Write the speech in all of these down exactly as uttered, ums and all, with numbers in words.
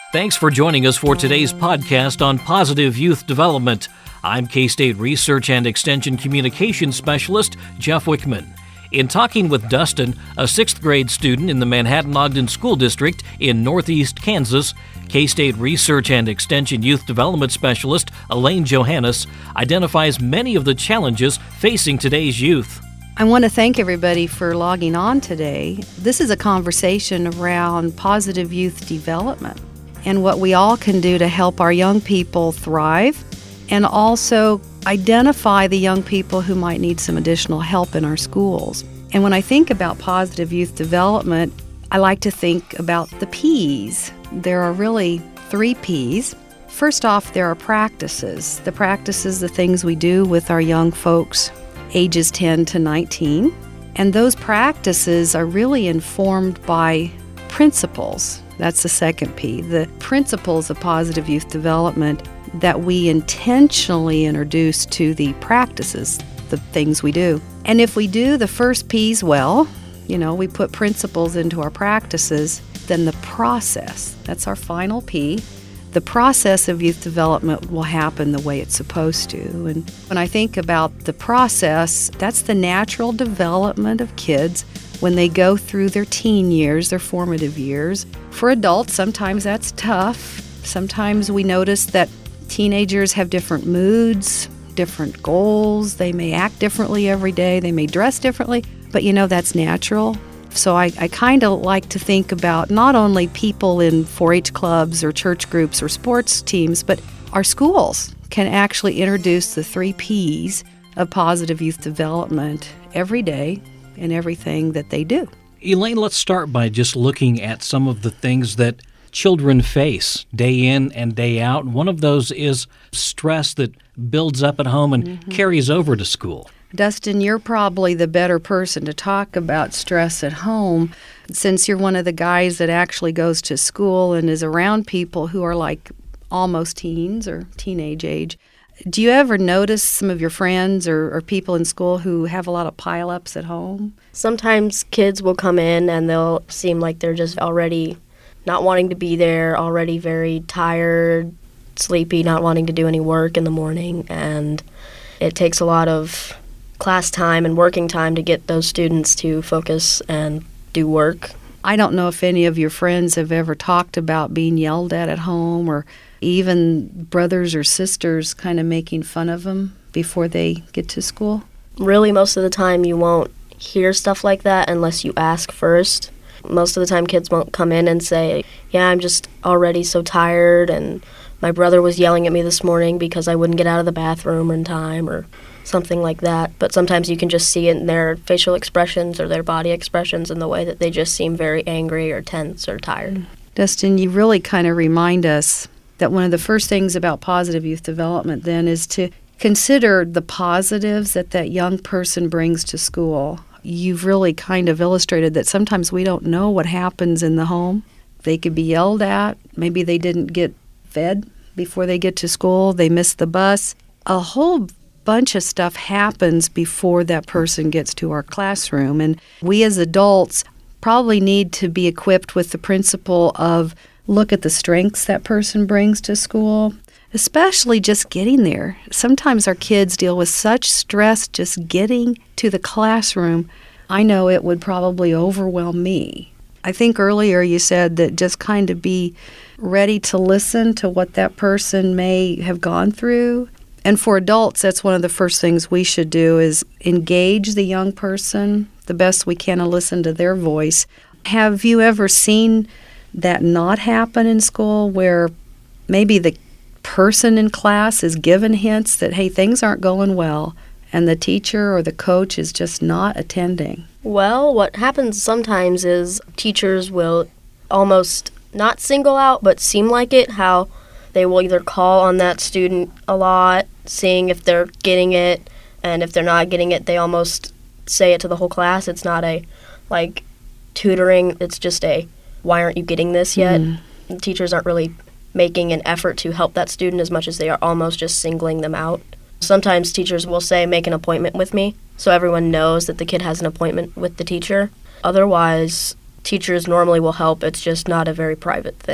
Thanks for joining us for today's podcast on positive youth development. I'm K-State Research and Extension Communications Specialist Jeff Wickman. In talking with Dustin, a sixth grade student in the Manhattan-Ogden School District in northeast Kansas, K-State Research and Extension Youth Development Specialist Elaine Johannes identifies many of the challenges facing today's youth. I want to thank everybody for logging on today. This is a conversation around positive youth development and what we all can do to help our young people thrive and also identify the young people who might need some additional help in our schools. And when I think about positive youth development, I like to think about the P's. There are really three P's. First off, there are practices. The practices, the things we do with our young folks, ages ten to nineteen. And those practices are really informed by principles. That's the second P, the principles of positive youth development that we intentionally introduce to the practices, the things we do. And if we do the first P's well, you know, we put principles into our practices, then the process, that's our final P, the process of youth development will happen the way it's supposed to. And when I think about the process, that's the natural development of kids when they go through their teen years, their formative years. For adults, sometimes that's tough. Sometimes we notice that teenagers have different moods, different goals. They may act differently every day. They may dress differently. But, you know, that's natural. So I, I kind of like to think about not only people in four H clubs or church groups or sports teams, but our schools can actually introduce the three P's of positive youth development every day in everything that they do. Elaine, let's start by just looking at some of the things that children face day in and day out. One of those is stress that builds up at home and mm-hmm. carries over to school. Dustin, you're probably the better person to talk about stress at home since you're one of the guys that actually goes to school and is around people who are like almost teens or teenage age. Do you ever notice some of your friends or, or people in school who have a lot of pile-ups at home? Sometimes kids will come in and they'll seem like they're just already not wanting to be there, already very tired, sleepy, not wanting to do any work in the morning. And it takes a lot of class time and working time to get those students to focus and do work. I don't know if any of your friends have ever talked about being yelled at at home or even brothers or sisters kind of making fun of them before they get to school. Really, most of the time you won't hear stuff like that unless you ask first. Most of the time kids won't come in and say, yeah, I'm just already so tired and my brother was yelling at me this morning because I wouldn't get out of the bathroom in time or something like that. But sometimes you can just see it in their facial expressions or their body expressions in the way that they just seem very angry or tense or tired. Dustin, you really kind of remind us that one of the first things about positive youth development then is to consider the positives that that young person brings to school. You've really kind of illustrated that sometimes we don't know what happens in the home. They could be yelled at. Maybe they didn't get fed before they get to school. They missed the bus. A whole bunch of stuff happens before that person gets to our classroom. And we as adults probably need to be equipped with the principle of look at the strengths that person brings to school, especially just getting there. Sometimes our kids deal with such stress just getting to the classroom. I know it would probably overwhelm me. I think earlier you said that just kind of be ready to listen to what that person may have gone through. And for adults, that's one of the first things we should do is engage the young person the best we can and listen to their voice. Have you ever seen that not happen in school where maybe the person in class is given hints that, hey, things aren't going well, and the teacher or the coach is just not attending? Well, what happens sometimes is teachers will almost not single out, but seem like it, how they will either call on that student a lot, seeing if they're getting it, and if they're not getting it, they almost say it to the whole class. It's not a, like, tutoring, it's just a, why aren't you getting this yet? Mm. Teachers aren't really making an effort to help that student as much as they are almost just singling them out. Sometimes teachers will say, make an appointment with me, so everyone knows that the kid has an appointment with the teacher. Otherwise, teachers normally will help. It's just not a very private thing.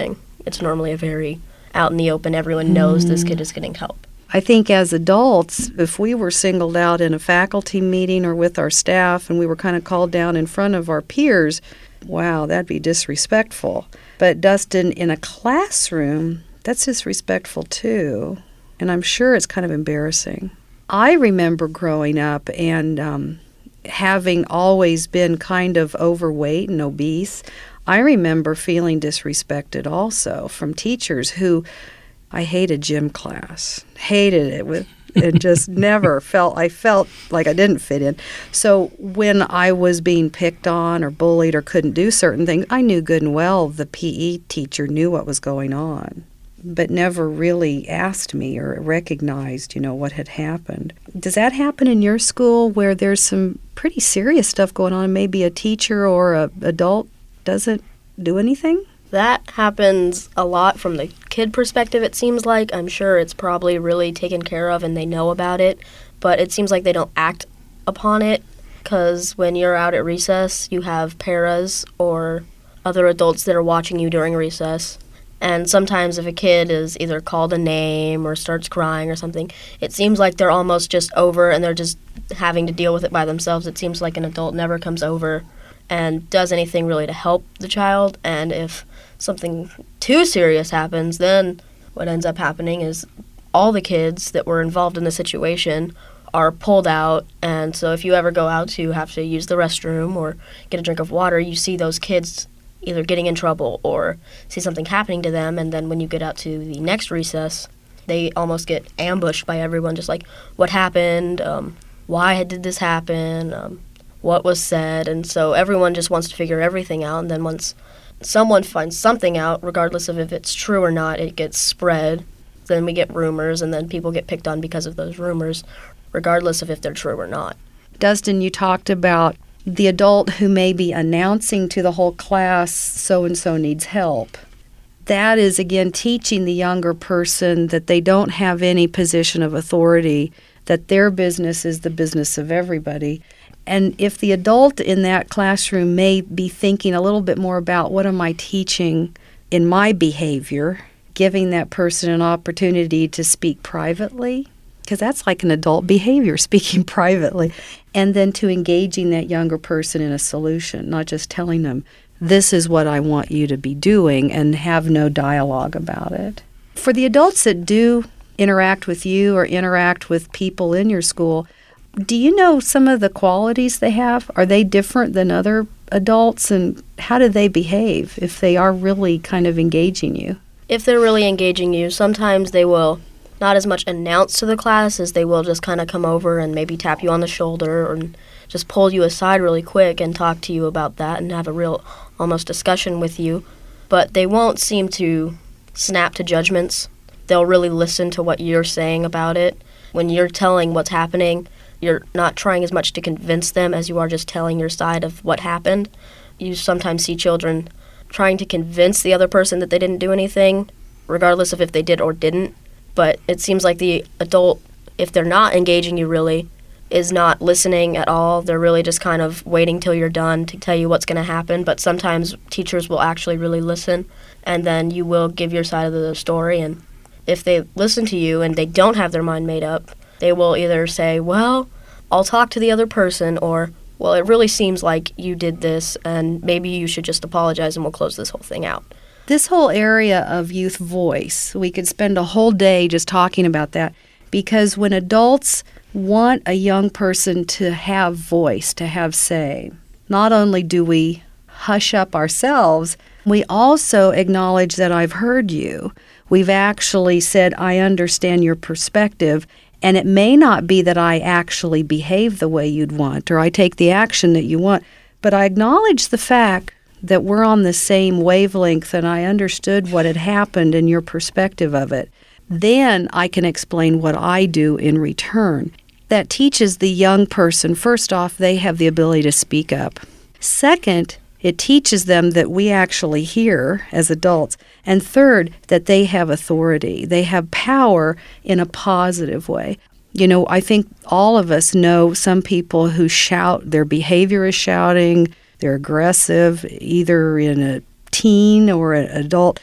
it's normally a very out in the open, everyone knows mm. this kid is getting help. I think as adults, if we were singled out in a faculty meeting or with our staff and we were kind of called down in front of our peers, wow, that'd be disrespectful. But Dustin, in a classroom, that's disrespectful too. And I'm sure it's kind of embarrassing. I remember growing up and um, having always been kind of overweight and obese. I remember feeling disrespected also from teachers who, I hated gym class, hated it with, and just never felt, I felt like I didn't fit in. So when I was being picked on or bullied or couldn't do certain things, I knew good and well the P E teacher knew what was going on, but never really asked me or recognized, you know, what had happened. Does that happen in your school where there's some pretty serious stuff going on? Maybe a teacher or a adult doesn't do anything? That happens a lot from the kid perspective, it seems like. I'm sure it's probably really taken care of and they know about it, but it seems like they don't act upon it because when you're out at recess, you have paras or other adults that are watching you during recess. And sometimes if a kid is either called a name or starts crying or something, it seems like they're almost just over and they're just having to deal with it by themselves. It seems like an adult never comes over and does anything really to help the child. And if something too serious happens, then what ends up happening is all the kids that were involved in the situation are pulled out. And so if you ever go out to have to use the restroom or get a drink of water, you see those kids either getting in trouble or see something happening to them. And then when you get out to the next recess, they almost get ambushed by everyone, just like, what happened? Um, why did this happen? Um, what was said? And so everyone just wants to figure everything out. And then once someone finds something out, regardless of if it's true or not, it gets spread. Then we get rumors, and then people get picked on because of those rumors, regardless of if they're true or not. Dustin, you talked about the adult who may be announcing to the whole class, so-and-so needs help. That is, again, teaching the younger person that they don't have any position of authority, that their business is the business of everybody. And if the adult in that classroom may be thinking a little bit more about what am I teaching in my behavior, giving that person an opportunity to speak privately, because that's like an adult behavior, speaking privately, and then to engaging that younger person in a solution, not just telling them, this is what I want you to be doing, and have no dialogue about it. For the adults that do interact with you or interact with people in your school, do you know some of the qualities they have? Are they different than other adults, and how do they behave if they are really kind of engaging you? If they're really engaging you, sometimes they will not as much announce to the class as they will just kind of come over and maybe tap you on the shoulder or just pull you aside really quick and talk to you about that and have a real almost discussion with you. But they won't seem to snap to judgments. They'll really listen to what you're saying about it. When you're telling what's happening, you're not trying as much to convince them as you are just telling your side of what happened. You sometimes see children trying to convince the other person that they didn't do anything, regardless of if they did or didn't. But it seems like the adult, if they're not engaging you really, is not listening at all. They're really just kind of waiting till you're done to tell you what's going to happen. But sometimes teachers will actually really listen, and then you will give your side of the story. And if they listen to you and they don't have their mind made up, they will either say, well, I'll talk to the other person, or, well, it really seems like you did this, and maybe you should just apologize and we'll close this whole thing out. This whole area of youth voice, we could spend a whole day just talking about that, because when adults want a young person to have voice, to have say, not only do we hush up ourselves, we also acknowledge that I've heard you. We've actually said, I understand your perspective, and it may not be that I actually behave the way you'd want or I take the action that you want, but I acknowledge the fact that we're on the same wavelength and I understood what had happened and your perspective of it. Then I can explain what I do in return. That teaches the young person, first off, they have the ability to speak up. Second, it teaches them that we actually hear as adults. And third, that they have authority. They have power in a positive way. You know, I think all of us know some people who shout, their behavior is shouting, they're aggressive, either in a teen or an adult.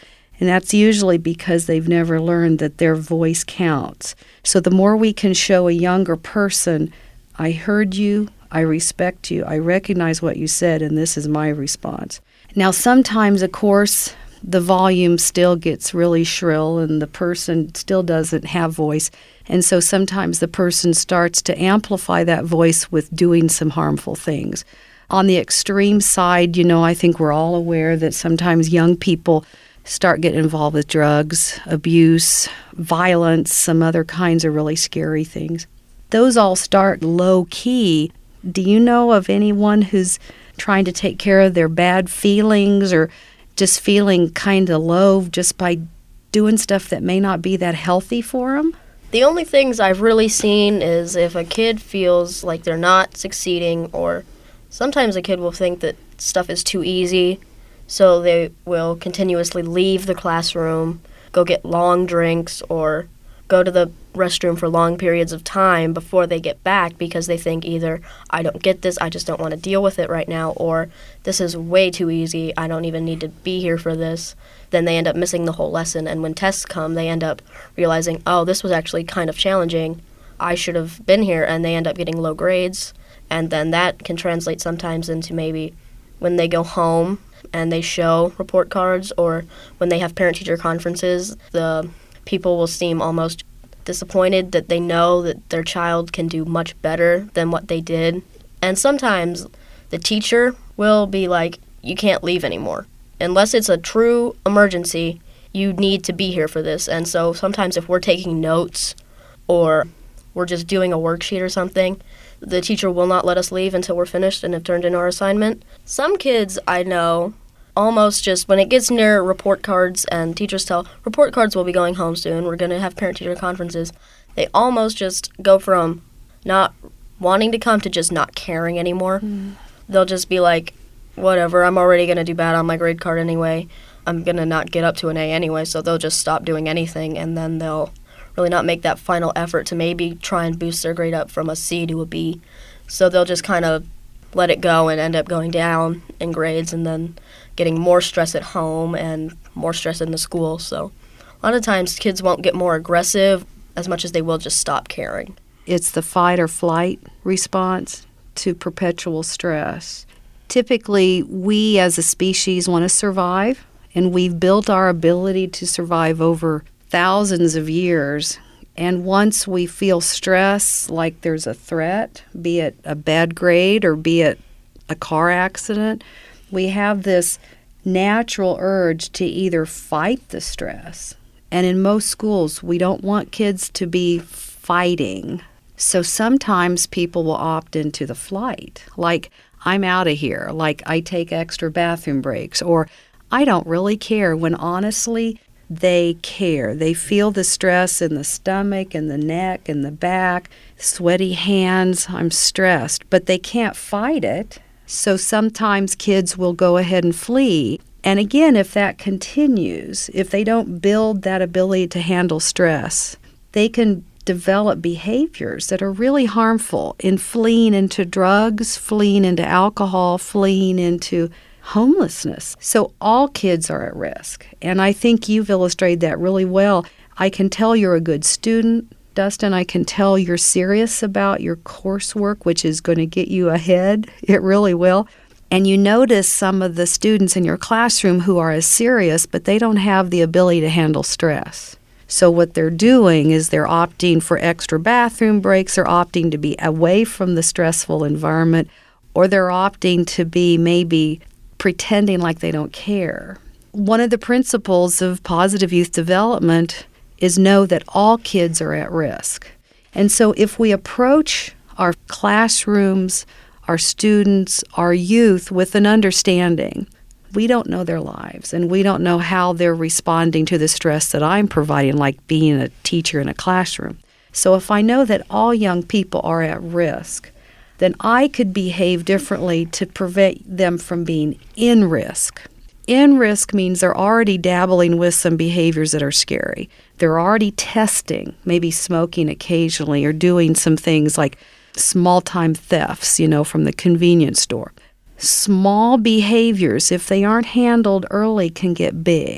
And that's usually because they've never learned that their voice counts. So the more we can show a younger person, I heard you, I respect you, I recognize what you said, and this is my response. Now, sometimes, of course, the volume still gets really shrill and the person still doesn't have voice. And so sometimes the person starts to amplify that voice with doing some harmful things. On the extreme side, you know, I think we're all aware that sometimes young people start getting involved with drugs, abuse, violence, some other kinds of really scary things. Those all start low-key. Do you know of anyone who's trying to take care of their bad feelings or just feeling kind of low just by doing stuff that may not be that healthy for them? The only things I've really seen is if a kid feels like they're not succeeding, or sometimes a kid will think that stuff is too easy, so they will continuously leave the classroom, go get long drinks, or go to the restroom for long periods of time before they get back because they think either, I don't get this, I just don't want to deal with it right now, or this is way too easy, I don't even need to be here for this. Then they end up missing the whole lesson, and when tests come, they end up realizing, oh, this was actually kind of challenging, I should have been here, and they end up getting low grades. And then that can translate sometimes into maybe when they go home and they show report cards, or when they have parent-teacher conferences, the people will seem almost disappointed that they know that their child can do much better than what they did. And sometimes the teacher will be like, you can't leave anymore. Unless it's a true emergency, you need to be here for this. And so sometimes if we're taking notes or we're just doing a worksheet or something, the teacher will not let us leave until we're finished and have turned in our assignment. Some kids I know almost just, when it gets near report cards and teachers tell, report cards will be going home soon, we're going to have parent-teacher conferences, they almost just go from not wanting to come to just not caring anymore. Mm. They'll just be like, whatever, I'm already going to do bad on my grade card anyway. I'm going to not get up to an A anyway, so they'll just stop doing anything, and then they'll really not make that final effort to maybe try and boost their grade up from a C to a B. So they'll just kind of let it go and end up going down in grades and then getting more stress at home and more stress in the school. So a lot of times kids won't get more aggressive as much as they will just stop caring. It's the fight or flight response to perpetual stress. Typically, we as a species want to survive, and we've built our ability to survive over thousands of years. And once we feel stress, like there's a threat, be it a bad grade or be it a car accident, we have this natural urge to either fight the stress. And in most schools, we don't want kids to be fighting. So sometimes people will opt into the flight, like, I'm out of here, like I take extra bathroom breaks, or I don't really care, when honestly, they care. They feel the stress in the stomach and the neck and the back, sweaty hands, I'm stressed, but they can't fight it. So sometimes kids will go ahead and flee. And again, if that continues, if they don't build that ability to handle stress, they can develop behaviors that are really harmful in fleeing into drugs, fleeing into alcohol, fleeing into homelessness. So all kids are at risk. And I think you've illustrated that really well. I can tell you're a good student, Dustin. I can tell you're serious about your coursework, which is going to get you ahead. It really will. And you notice some of the students in your classroom who are as serious, but they don't have the ability to handle stress. So what they're doing is they're opting for extra bathroom breaks, they're opting to be away from the stressful environment, or they're opting to be maybe pretending like they don't care. One of the principles of positive youth development is know that all kids are at risk. And so if we approach our classrooms, our students, our youth with an understanding, we don't know their lives and we don't know how they're responding to the stress that I'm providing, like being a teacher in a classroom. So if I know that all young people are at risk, then I could behave differently to prevent them from being in risk. In risk means they're already dabbling with some behaviors that are scary. They're already testing, maybe smoking occasionally or doing some things like small-time thefts, you know, from the convenience store. Small behaviors, if they aren't handled early, can get big.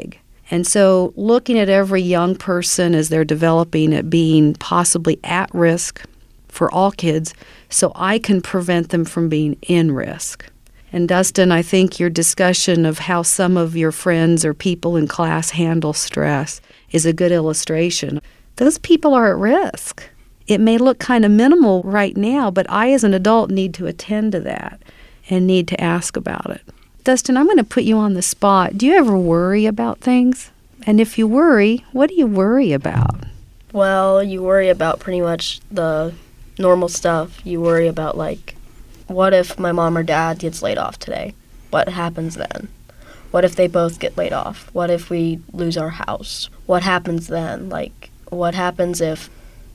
And so looking at every young person as they're developing at being possibly at risk for all kids, so I can prevent them from being in risk. And Dustin, I think your discussion of how some of your friends or people in class handle stress is a good illustration. Those people are at risk. It may look kind of minimal right now, but I as an adult need to attend to that and need to ask about it. Dustin, I'm going to put you on the spot. Do you ever worry about things? And if you worry, what do you worry about? Well, you worry about pretty much the normal stuff. You worry about, like, what if my mom or dad gets laid off today? What happens then? What if they both get laid off? What if we lose our house? What happens then? Like, what happens if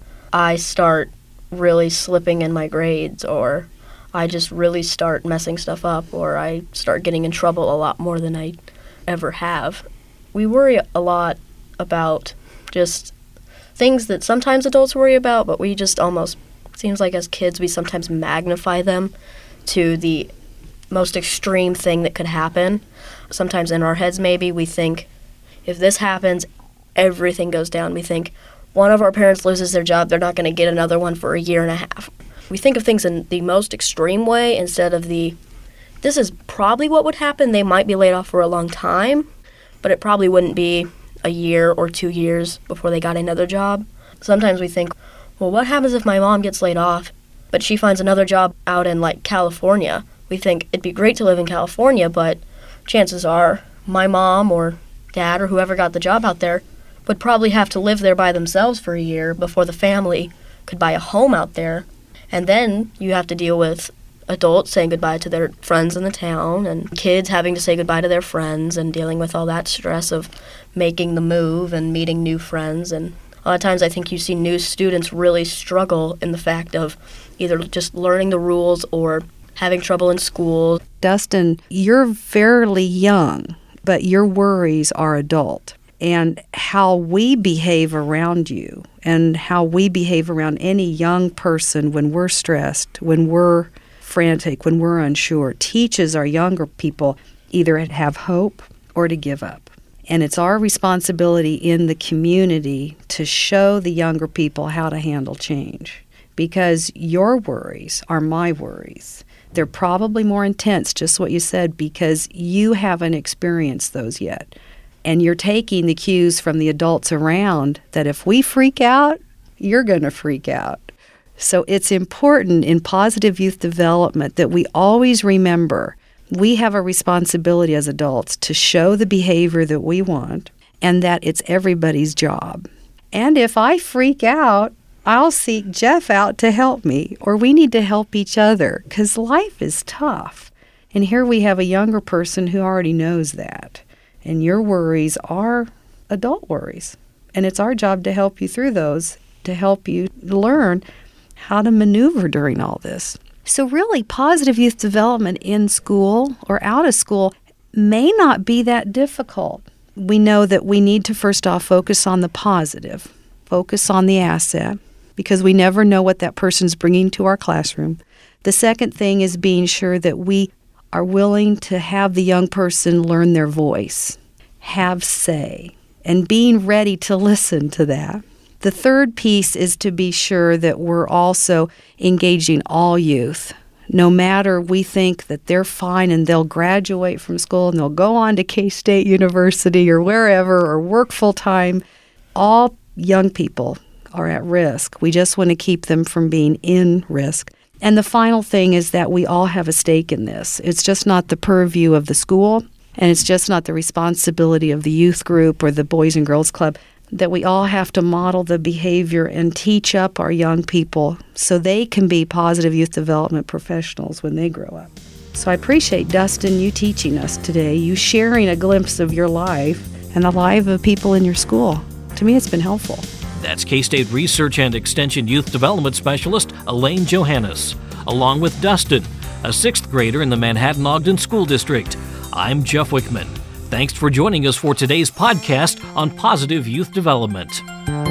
I start really slipping in my grades, or I just really start messing stuff up, or I start getting in trouble a lot more than I ever have? We worry a lot about just things that sometimes adults worry about, but we just almost, seems like as kids, we sometimes magnify them to the most extreme thing that could happen. Sometimes in our heads, maybe, we think, if this happens, everything goes down. We think, one of our parents loses their job, they're not going to get another one for a year and a half. We think of things in the most extreme way instead of the, this is probably what would happen. They might be laid off for a long time, but it probably wouldn't be a year or two years before they got another job. Sometimes we think, well, what happens if my mom gets laid off, but she finds another job out in, like, California? We think it'd be great to live in California, but chances are my mom or dad or whoever got the job out there would probably have to live there by themselves for a year before the family could buy a home out there. And then you have to deal with adults saying goodbye to their friends in the town and kids having to say goodbye to their friends and dealing with all that stress of making the move and meeting new friends. And a lot of times I think you see new students really struggle in the fact of either just learning the rules or having trouble in school. Dustin, you're fairly young, but your worries are adult. And how we behave around you and how we behave around any young person when we're stressed, when we're frantic, when we're unsure, teaches our younger people either to have hope or to give up. And it's our responsibility in the community to show the younger people how to handle change, because your worries are my worries. They're probably more intense, just what you said, because you haven't experienced those yet. And you're taking the cues from the adults around that if we freak out, you're going to freak out. So it's important in positive youth development that we always remember we have a responsibility as adults to show the behavior that we want and that it's everybody's job. And if I freak out, I'll seek Jeff out to help me, or we need to help each other because life is tough. And here we have a younger person who already knows that. And your worries are adult worries. And it's our job to help you through those, to help you learn how to maneuver during all this. So really, positive youth development in school or out of school may not be that difficult. We know that we need to first off focus on the positive, focus on the asset, because we never know what that person's bringing to our classroom. The second thing is being sure that we are willing to have the young person learn their voice, have say, and being ready to listen to that. The third piece is to be sure that we're also engaging all youth. No matter we think that they're fine and they'll graduate from school and they'll go on to K-State University or wherever or work full-time, all young people are at risk. We just want to keep them from being in risk. And the final thing is that we all have a stake in this. It's just not the purview of the school, and it's just not the responsibility of the youth group or the Boys and Girls Club, that we all have to model the behavior and teach up our young people so they can be positive youth development professionals when they grow up. So I appreciate, Dustin, you teaching us today, you sharing a glimpse of your life and the life of people in your school. To me, it's been helpful. That's K-State Research and Extension Youth Development Specialist Elaine Johannes, along with Dustin, a sixth grader in the Manhattan-Ogden School District. I'm Jeff Wickman. Thanks for joining us for today's podcast on positive youth development.